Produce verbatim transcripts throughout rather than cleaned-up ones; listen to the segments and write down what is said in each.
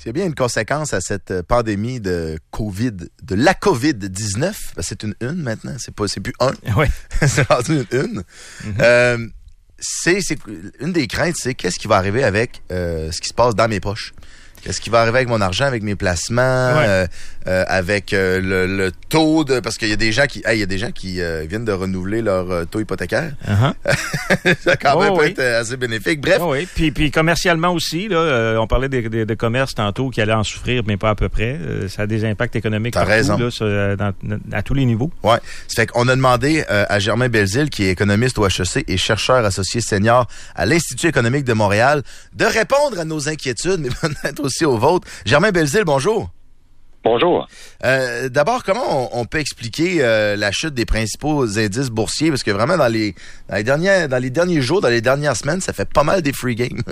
S'il y a bien une conséquence à cette pandémie de COVID, de la COVID dix-neuf, ben c'est une une maintenant, c'est pas, c'est plus un. Oui. C'est rendu une une. Mm-hmm. Euh, c'est, c'est, une des craintes, c'est qu'est-ce qui va arriver avec euh, ce qui se passe dans mes poches. Qu'est-ce qui va arriver avec mon argent, avec mes placements, ouais. euh, euh, avec euh, le, le taux de... Parce qu'il y a des gens qui hey, il y a des gens qui euh, viennent de renouveler leur euh, taux hypothécaire. Uh-huh. Ça quand même oh, peut oui. être assez bénéfique. Bref. Oh, oui, puis, puis commercialement aussi, là, euh, on parlait de, de, de commerce tantôt qui allait en souffrir, mais pas à peu près. Euh, ça a des impacts économiques T'as partout, raison. Là, sur, dans, à tous les niveaux. Oui. Ça fait qu'on a demandé euh, à Germain Belzile, qui est économiste au H E C et chercheur associé senior à l'Institut économique de Montréal, de répondre à nos inquiétudes, mais peut-être aussi aux vôtres. Germain Belzile, bonjour. Bonjour. Euh, d'abord, comment on, on peut expliquer euh, la chute des principaux indices boursiers? Parce que vraiment, dans les, dans les dernières, dans les derniers jours, dans les dernières semaines, ça fait pas mal des free games.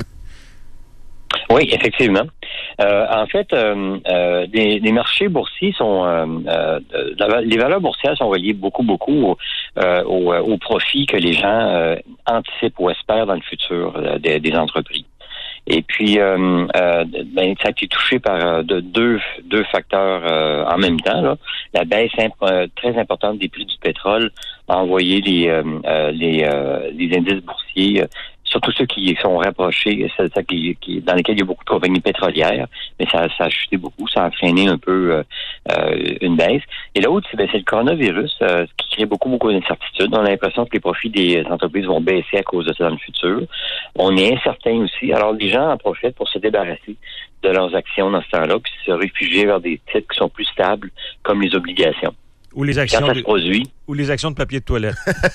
Oui, effectivement. Euh, en fait, euh, euh, les, les marchés boursiers sont... Euh, euh, la, les valeurs boursières sont reliées beaucoup, beaucoup au, euh, au, au profit que les gens euh, anticipent ou espèrent dans le futur euh, des, des entreprises. Et puis, euh, euh, ben, ça a été touché par euh, de, deux, deux facteurs euh, en même temps. Là. La baisse imp- euh, très importante des prix du pétrole a envoyé les, euh, euh, les, euh, les indices boursiers, euh, surtout ceux qui sont rapprochés, c'est ça qui, qui, dans lesquels il y a beaucoup de compagnies pétrolières, mais ça, ça a chuté beaucoup, ça a freiné un peu euh, euh, une baisse. Et l'autre, c'est, ben, c'est le coronavirus euh, qui crée beaucoup, beaucoup d'incertitudes. On a l'impression que les profits des entreprises vont baisser à cause de ça dans le futur. On est incertain aussi. Alors, les gens en profitent pour se débarrasser de leurs actions dans ce temps-là, puis se réfugier vers des titres qui sont plus stables, comme les obligations. Ou les actions Quand ça de, se produit. Ou les actions de papier de toilette.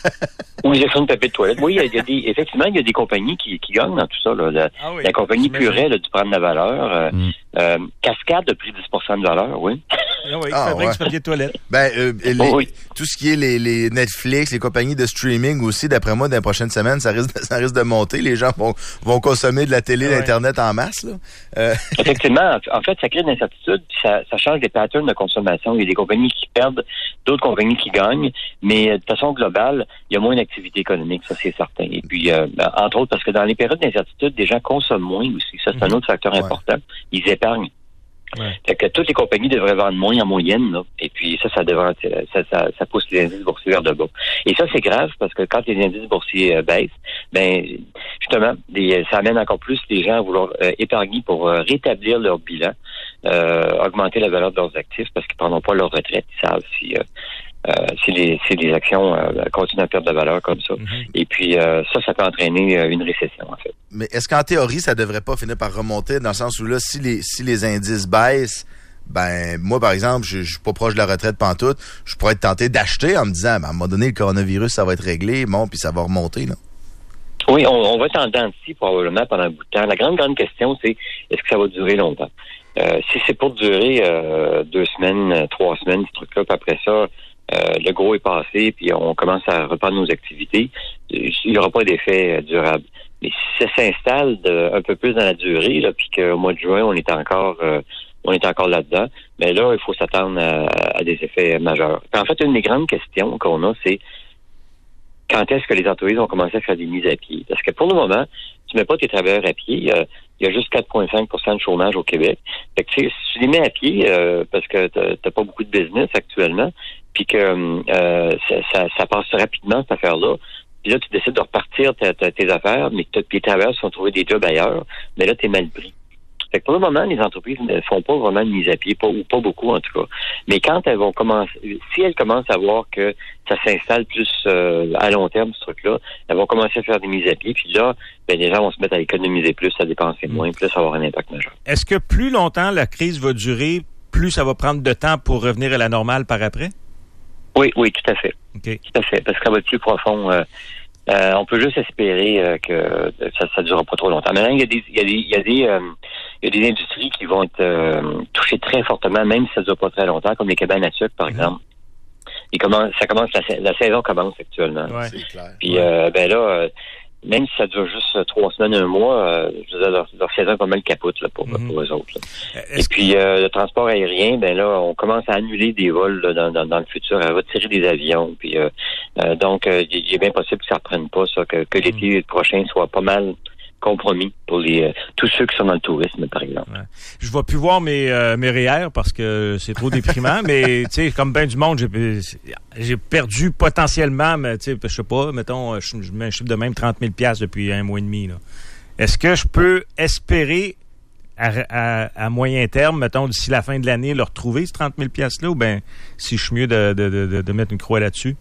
Ou les actions de papier de toilette. Oui, il y a, il y a des, effectivement, il y a des compagnies qui, qui gagnent dans tout ça. Là. La, ah oui, la compagnie Purée là, du prendre de la valeur. Euh, mm. euh, Cascade a pris dix pour cent de valeur, oui. Ah oui, ah, fabrique ouais. du papier de toilette. Ben, euh, les, oh, oui. tout ce qui est les, les Netflix, les compagnies de streaming aussi, d'après moi, dans les prochaines semaines, ça risque, ça risque de monter. Les gens vont, vont consommer de la télé, ouais. l'Internet en masse. Là. Euh... Effectivement. En fait, ça crée de l'incertitude, puis ça, ça change des patterns de consommation. Il y a des compagnies qui perdent, d'autres compagnies qui gagnent, mais de façon globale, il y a moins d'activité économique, ça c'est certain. Et puis, euh, entre autres, parce que dans les périodes d'incertitude, des gens consomment moins aussi. Ça, c'est un autre facteur ouais. important. Ils épargnent. Ouais. Fait que toutes les compagnies devraient vendre moins en moyenne, là. Et puis ça, ça devrait, ça, ça, ça pousse les indices boursiers vers de bas. Et ça, c'est grave parce que quand les indices boursiers euh, baissent, ben justement, les, ça amène encore plus les gens à vouloir euh, épargner pour euh, rétablir leur bilan, euh, augmenter la valeur de leurs actifs parce qu'ils ne prendront pas leur retraite. Ils savent si euh, Euh, si les si les actions euh, continuent à perdre de valeur comme ça. Mm-hmm. Et puis euh, ça, ça peut entraîner euh, une récession, en fait. Mais est-ce qu'en théorie, ça devrait pas finir par remonter dans le sens où là, si les si les indices baissent, ben moi, par exemple, je, je suis pas proche de la retraite pantoute, je pourrais être tenté d'acheter en me disant, ben, à un moment donné, le coronavirus, ça va être réglé, bon, puis ça va remonter, là. Oui, on, on va être en dents de scie probablement pendant un bout de temps. La grande, grande question, c'est est-ce que ça va durer longtemps? Euh, si c'est pour durer euh, deux semaines, trois semaines, ce truc-là, puis après ça, Euh, le gros est passé, puis on commence à reprendre nos activités, il n'y aura pas d'effet durable. Mais si ça s'installe de, un peu plus dans la durée, là, puis qu'au mois de juin, on est encore euh, on est encore là-dedans, mais là, il faut s'attendre à, à des effets majeurs. Puis en fait, une des grandes questions qu'on a, c'est quand est-ce que les entreprises vont commencer à faire des mises à pied? Parce que pour le moment, tu mets pas tes travailleurs à pied, euh, il y a juste quatre virgule cinq pour cent de chômage au Québec. Fait que, tu sais, si tu les mets à pied, euh, parce que t'as, t'as pas beaucoup de business actuellement, puis que euh, ça, ça, ça passe rapidement, cette affaire-là, puis là, tu décides de repartir ta, ta, tes affaires, mais que tes travailleurs se sont trouvés des jobs ailleurs, mais là, t'es mal pris. Fait que pour le moment, les entreprises ne font pas vraiment de mise à pied, pas, ou pas beaucoup en tout cas. Mais quand elles vont commencer, si elles commencent à voir que ça s'installe plus euh, à long terme, ce truc-là, elles vont commencer à faire des mises à pied, puis là, ben, les gens vont se mettre à économiser plus, à dépenser moins, puis là, ça va avoir un impact majeur. Est-ce que plus longtemps la crise va durer, plus ça va prendre de temps pour revenir à la normale par après? Oui, oui, tout à fait. Okay. Tout à fait, parce que ça va être plus profond. Euh, euh, on peut juste espérer euh, que ça ne durera pas trop longtemps. Maintenant, il y a des, il y a des, il y a des, euh, il y a des industries qui vont être euh, touchées très fortement, même si ça ne dure pas très longtemps, comme les cabanes à sucre, par mm-hmm. exemple. Et comment, ça commence, la, la saison commence actuellement. Ouais, c'est clair. Puis, ouais. euh, ben là, euh, même si ça dure juste trois semaines, un mois, euh, je veux dire, leur, leur saison est pas mal capote là, pour, mm-hmm. pour eux autres. Là. Et puis, euh, le transport aérien, ben là, on commence à annuler des vols là, dans, dans, dans le futur, à retirer des avions. Puis, euh, euh, donc, il euh, est bien possible que ça ne reprenne pas, ça, que, que mm-hmm. l'été prochain soit pas mal compromis pour les euh, tous ceux qui sont dans le tourisme, par exemple. Ouais. Je vais plus voir mes euh, mes R E E R parce que c'est trop déprimant, mais tu sais, comme ben du monde, j'ai j'ai perdu potentiellement, mais tu sais, je sais pas, mettons, je, je mets un chiffre de même trente mille dollars depuis un mois et demi, là. Est-ce que je peux espérer à, à, à moyen terme, mettons, d'ici la fin de l'année, le retrouver, ce trente mille dollars-là, ou bien si je suis mieux de, de, de, de mettre une croix là-dessus?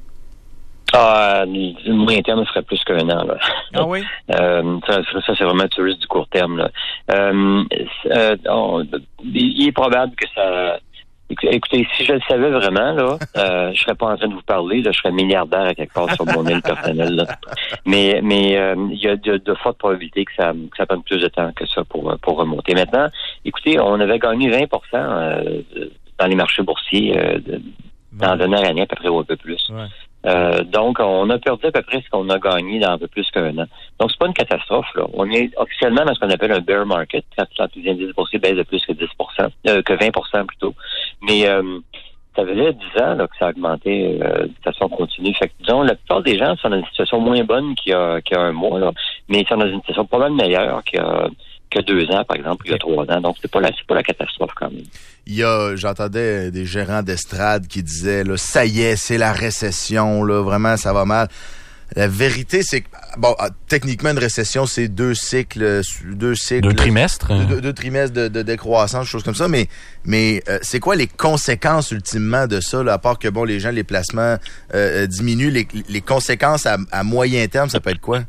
Ah, le moyen terme serait plus qu'un an, là. Ah oui? Euh, ça, ça, c'est vraiment un touriste du court terme, là. Euh, euh, on, il est probable que ça... Écoutez, si je le savais vraiment, là, euh, je serais pas en train de vous parler, là, je serais milliardaire à quelque part sur mon île personnelle, là. Mais, mais, euh, il y a de, de fortes probabilités que ça, que ça prenne plus de temps que ça pour, pour remonter. Maintenant, écoutez, on avait gagné vingt pour cent euh, dans les marchés boursiers, euh, de, dans la dernière année, à peu près, ou un peu plus. Ouais. Euh, donc, on a perdu à peu près ce qu'on a gagné dans un peu plus qu'un an. Donc, c'est pas une catastrophe, là. On est officiellement dans ce qu'on appelle un bear market, quand les indices boursiers baissent de plus que dix pour cent, euh, que vingt pour cent plutôt. Mais euh, ça faisait dix ans là, que ça a augmenté euh, de façon continue. Fait que, disons, la plupart des gens sont dans une situation moins bonne qu'il y a, qu'il y a un mois, là, mais ils sont dans une situation pas mal meilleure qu'il y a, qu'il y a deux ans, par exemple, il y a trois ans. Donc, c'est pas la, c'est pas la catastrophe quand même. Il y a, j'entendais des gérants d'estrade qui disaient, là, ça y est, c'est la récession, là, vraiment, ça va mal. La vérité, c'est que, bon, techniquement, une récession, c'est deux cycles, deux cycles. Deux trimestres. Deux, deux, deux trimestres de, de décroissance, choses comme ça. Mais, mais, euh, c'est quoi les conséquences, ultimement, de ça, là, à part que, bon, les gens, les placements, euh, diminuent, les, les conséquences à, à moyen terme, ça peut être quoi?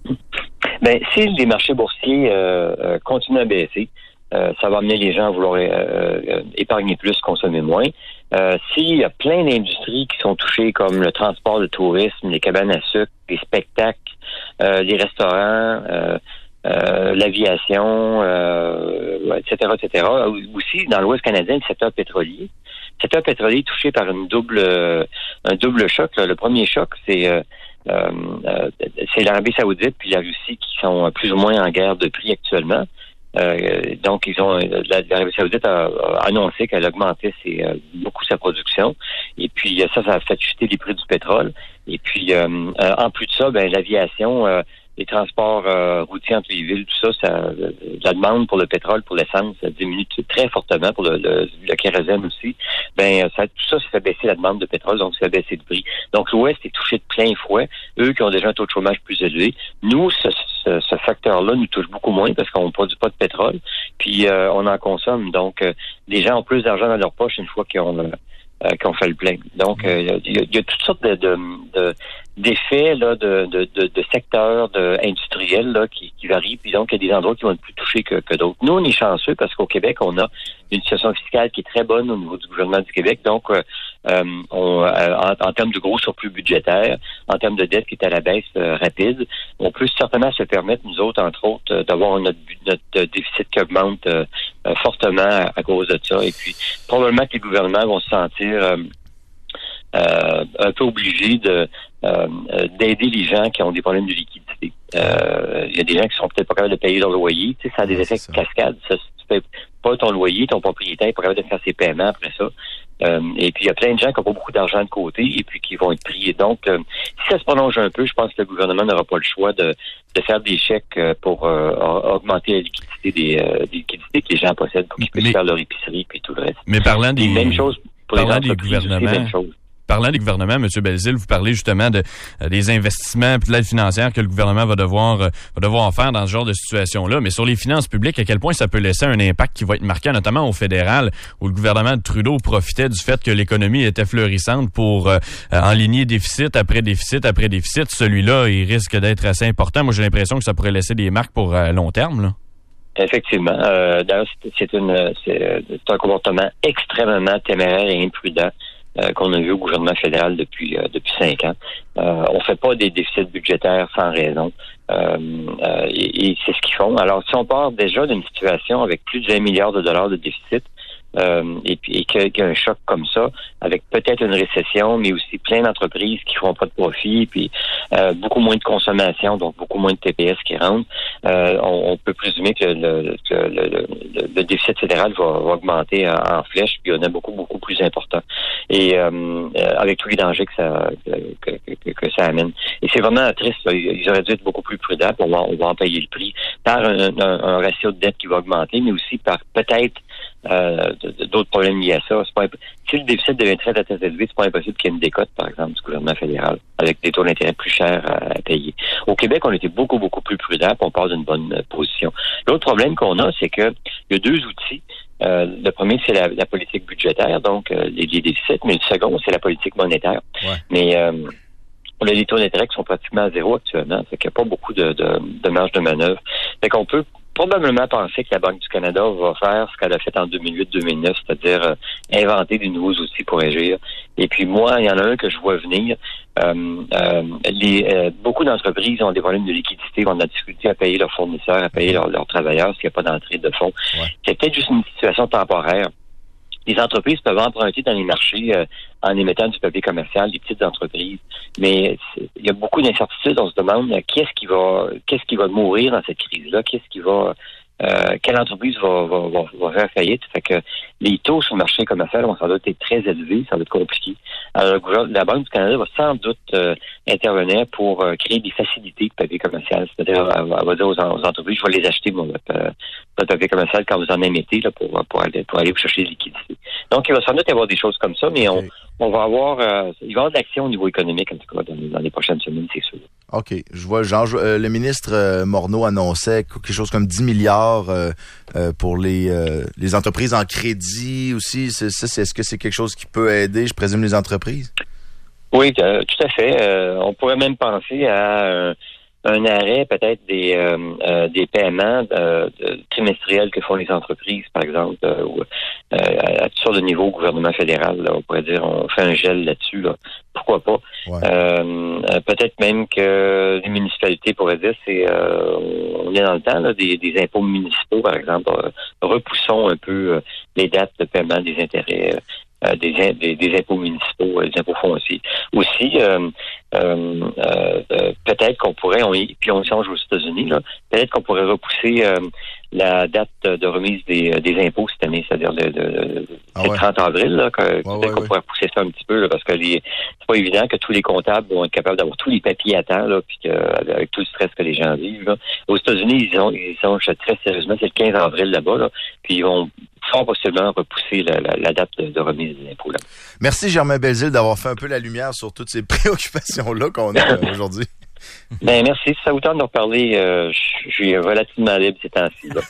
Ben, si les marchés boursiers, euh, euh continuent à baisser, euh, ça va amener les gens à vouloir euh, euh, épargner plus, consommer moins. Euh, s'il y a plein d'industries qui sont touchées, comme le transport, le tourisme, les cabanes à sucre, les spectacles, euh, les restaurants, euh, euh, l'aviation, euh, et cetera, et cetera. Aussi, dans l'Ouest canadien, le secteur pétrolier. Le secteur pétrolier est touché par une double, euh, un double choc, là. Le premier choc, c'est euh, euh, euh, c'est l'Arabie saoudite puis la Russie qui sont plus ou moins en guerre de prix actuellement. Euh, donc, ils ont l'Arabie saoudite a, a annoncé qu'elle augmentait ses, euh, beaucoup sa production. Et puis, ça, ça a fait chuter les prix du pétrole. Et puis, euh, euh, en plus de ça, ben l'aviation, euh, les transports euh, routiers entre les villes, tout ça, ça euh, la demande pour le pétrole, pour l'essence, ça diminue très fortement, pour le, le, le kérosène aussi. Ben, ça, tout ça, ça fait baisser la demande de pétrole, donc ça fait baisser le prix. Donc, l'Ouest est touché de plein fouet. Eux qui ont déjà un taux de chômage plus élevé. Nous, ce, ce, ce facteur-là nous touche beaucoup moins parce qu'on ne produit pas de pétrole, puis euh, on en consomme. Donc, euh, les gens ont plus d'argent dans leur poche une fois qu'ils ont, euh, qu'ils ont fait le plein. Donc, euh, il y, a, y a toutes sortes de, de, de d'effets là, de, de, de, de secteurs de, industriels là, qui, qui varient. Puis donc, il y a des endroits qui vont être plus touchés que, que d'autres. Nous, on est chanceux parce qu'au Québec, on a une situation fiscale qui est très bonne au niveau du gouvernement du Québec. Donc, euh, euh, on, euh, en, en termes de gros surplus budgétaires, en termes de dette qui est à la baisse euh, rapide, on peut certainement se permettre, nous autres, entre autres, euh, d'avoir notre, notre déficit qui augmente euh, euh, fortement à, à cause de ça. Et puis, probablement que les gouvernements vont se sentir euh, euh, un peu obligés de euh, d'aider les gens qui ont des problèmes de liquidité. Euh, il y a des gens qui sont peut-être pas capables de payer leur loyer. Tu sais, ça a des effets de cascade. Ça, si tu payes pas ton loyer, ton propriétaire n'est pas capable de faire ses paiements après ça. Euh, et puis, il y a plein de gens qui n'ont pas beaucoup d'argent de côté et puis qui vont être priés. Donc, euh, si ça se prolonge un peu, je pense que le gouvernement n'aura pas le choix de, de faire des chèques pour euh, augmenter la liquidité des, euh, des liquidités que les gens possèdent pour qu'ils puissent mais, faire leur épicerie et tout le reste. Mais parlant des, même chose pour parlant les des gouvernements, Parlant des gouvernements, M. Belzile, vous parlez justement de euh, des investissements et de l'aide financière que le gouvernement va devoir euh, va devoir faire dans ce genre de situation-là. Mais sur les finances publiques, à quel point ça peut laisser un impact qui va être marquant, notamment au fédéral, où le gouvernement de Trudeau profitait du fait que l'économie était florissante pour euh, enligner déficit après déficit après déficit. Celui-là, il risque d'être assez important. Moi, j'ai l'impression que ça pourrait laisser des marques pour euh, long terme, là. Effectivement. Euh, d'ailleurs, c'est, c'est, une, c'est, c'est un comportement extrêmement téméraire et imprudent. Euh, qu'on a vu au gouvernement fédéral depuis euh, depuis cinq ans. Euh, on fait pas des déficits budgétaires sans raison. Euh, euh, et, et c'est ce qu'ils font. Alors, si on part déjà d'une situation avec plus de vingt milliards de dollars de déficit, euh, et puis et qu'il y a un choc comme ça, avec peut-être une récession, mais aussi plein d'entreprises qui font pas de profit, puis euh, beaucoup moins de consommation, donc beaucoup moins de T P S qui rentrent, euh, on, on peut présumer que le, que le, le, le déficit fédéral va, va augmenter en, en flèche, puis il y en a beaucoup, beaucoup plus important. et euh, avec tous les dangers que ça que, que, que ça amène. Et c'est vraiment triste. Là. Ils auraient dû être beaucoup plus prudents. On va, on va en payer le prix par un, un, un ratio de dette qui va augmenter, mais aussi par peut-être euh, d'autres problèmes liés à ça. C'est pas, si le déficit devient très, très élevé, c'est pas impossible qu'il y ait une décote, par exemple, du gouvernement fédéral, avec des taux d'intérêt plus chers à, à payer. Au Québec, on était beaucoup, beaucoup plus prudents, puis on part d'une bonne euh, position. L'autre problème qu'on a, c'est que il y a deux outils. Euh, le premier, c'est la, la politique budgétaire, donc euh, les, les déficits, mais le second, c'est la politique monétaire. Ouais. Mais euh, on a des taux d'intérêt qui sont pratiquement à zéro actuellement, fait qu'il n'y a pas beaucoup de, de, de marge de manœuvre. Fait qu'on peut probablement penser que la Banque du Canada va faire ce qu'elle a fait en deux mille huit deux mille neuf, c'est-à-dire euh, inventer de nouveaux outils pour agir. Et puis moi, il y en a un que je vois venir. Euh, euh, les, euh, beaucoup d'entreprises ont des problèmes de liquidité, ont de la difficulté à payer leurs fournisseurs, à payer leurs, leurs travailleurs, s'il n'y a pas d'entrée de fonds. Ouais. C'est peut-être juste une situation temporaire. Les entreprises peuvent emprunter dans les marchés euh, en émettant du papier commercial, les petites entreprises. Mais il y a beaucoup d'incertitudes. On se demande euh, qu'est-ce qui va qu'est-ce qui va mourir dans cette crise-là, qu'est-ce qui va euh, quelle entreprise va, va, va, va faire faillite. Fait que les taux sur le marché commercial vont sans doute être très élevés, ça va être compliqué. Alors, la Banque du Canada va sans doute euh, intervenir pour euh, créer des facilités de papier commercial. C'est-à-dire, elle, elle va dire aux, aux entreprises, je vais les acheter, mon, votre, euh, votre papier commercial quand vous en émettez, là, pour, pour, aller, pour aller vous chercher des liquidités. Donc, il va sans doute y avoir des choses comme ça, mais on, on va avoir, euh, il va y avoir de l'action au niveau économique, en tout cas, dans, dans les prochaines semaines, c'est sûr. OK. Je vois, genre, euh, le ministre euh, Morneau annonçait quelque chose comme dix milliards euh, euh, pour les euh, les entreprises en crédit aussi. C'est, ça, c'est, est-ce que c'est quelque chose qui peut aider, je présume, les entreprises? Oui, euh, tout à fait. Euh, on pourrait même penser à euh, un arrêt peut-être des euh, euh, des paiements euh, de, trimestriels que font les entreprises, par exemple, euh, ou, euh, à toutes sortes de niveaux au gouvernement fédéral. Là, on pourrait dire, on fait un gel là-dessus. Là. Pourquoi pas? Ouais. Euh, peut-être même que les municipalités pourraient dire, c'est euh, on est dans le temps là, des, des impôts municipaux, par exemple. Euh, repoussons un peu euh, les dates de paiement des intérêts. Euh, des, des, des impôts municipaux, euh, des impôts fonciers. Aussi, euh, euh, euh, peut-être qu'on pourrait, on, puis on change aux États-Unis, là, peut-être qu'on pourrait repousser euh, la date de remise des, des impôts cette année, c'est-à-dire le, le, le ah ouais. trente avril, là, que, ouais, peut-être ouais, qu'on ouais. pourrait pousser ça un petit peu, là, parce que les, c'est pas évident que tous les comptables vont être capables d'avoir tous les papiers à temps, là, puis que, avec tout le stress que les gens vivent. Là. Aux États-Unis, ils ont, ils ont très sérieusement, c'est le quinze avril là-bas, là, puis ils vont fort possiblement repousser la, la, la date de, de remise des impôts. Là. Merci Germain Belzile d'avoir fait un peu la lumière sur toutes ces préoccupations-là qu'on a euh, aujourd'hui. Ben merci. Si ça vous tente de reparler, euh, je suis relativement libre ces temps-ci. Là.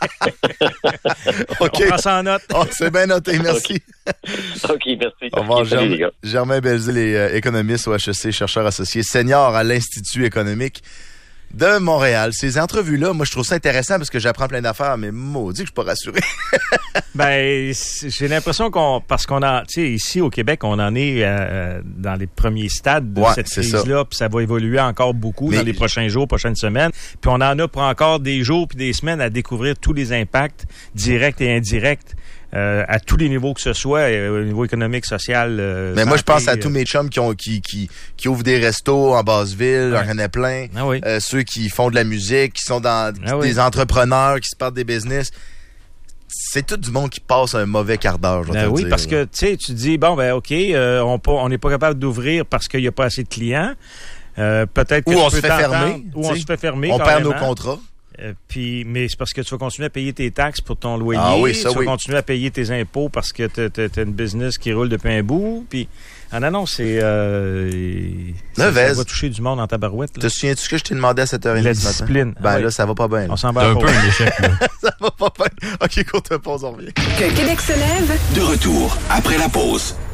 OK. On prend ça en note. Oh, c'est bien noté, merci. OK, OK, merci. Au revoir, Germain, les gars. Germain Belzile est euh, économiste au H E C, chercheur associé senior à l'Institut économique de Montréal. Ces entrevues-là, moi, je trouve ça intéressant parce que j'apprends plein d'affaires, mais maudit que je suis pas rassuré. Ben, j'ai l'impression qu'on, parce qu'on a, tu sais, ici au Québec, on en est euh, dans les premiers stades de ouais, cette crise-là, puis ça va évoluer encore beaucoup mais dans les prochains jours, prochaines semaines. Puis on en a pour encore des jours puis des semaines à découvrir tous les impacts directs et indirects. Euh, à tous les niveaux que ce soit, euh, au niveau économique, social. Euh, Mais santé, moi, je pense à tous mes chums qui ont qui qui qui ouvrent des restos en Basse-Ville, j'en connais plein. Ah oui. euh, ceux qui font de la musique, qui sont dans ah des oui. entrepreneurs, qui se partent des business. C'est tout du monde qui passe un mauvais quart d'heure, je vais ben te oui, dire. parce que tu sais, tu dis bon ben ok, euh, on pas, on n'est pas capable d'ouvrir parce qu'il n'y a pas assez de clients. Euh, peut-être que ou on se fait fermer, ou on se fait fermer. On carrément. perd nos contrats. Euh, puis, mais c'est parce que tu vas continuer à payer tes taxes pour ton loyer. Ah oui, ça, tu vas oui. continuer à payer tes impôts parce que tu as une business qui roule depuis un bout. Puis, ah non, non, c'est... Euh, ça, ça va toucher du monde en tabarouette. Là. Te souviens-tu que je t'ai demandé à sept heures trente La ce matin? discipline. Ben ah oui. là, ça va pas bien. On s'en va à un peu un échec. Ça va pas bien. OK, courte pause, on revient. Que Québec se lève. De retour après la pause.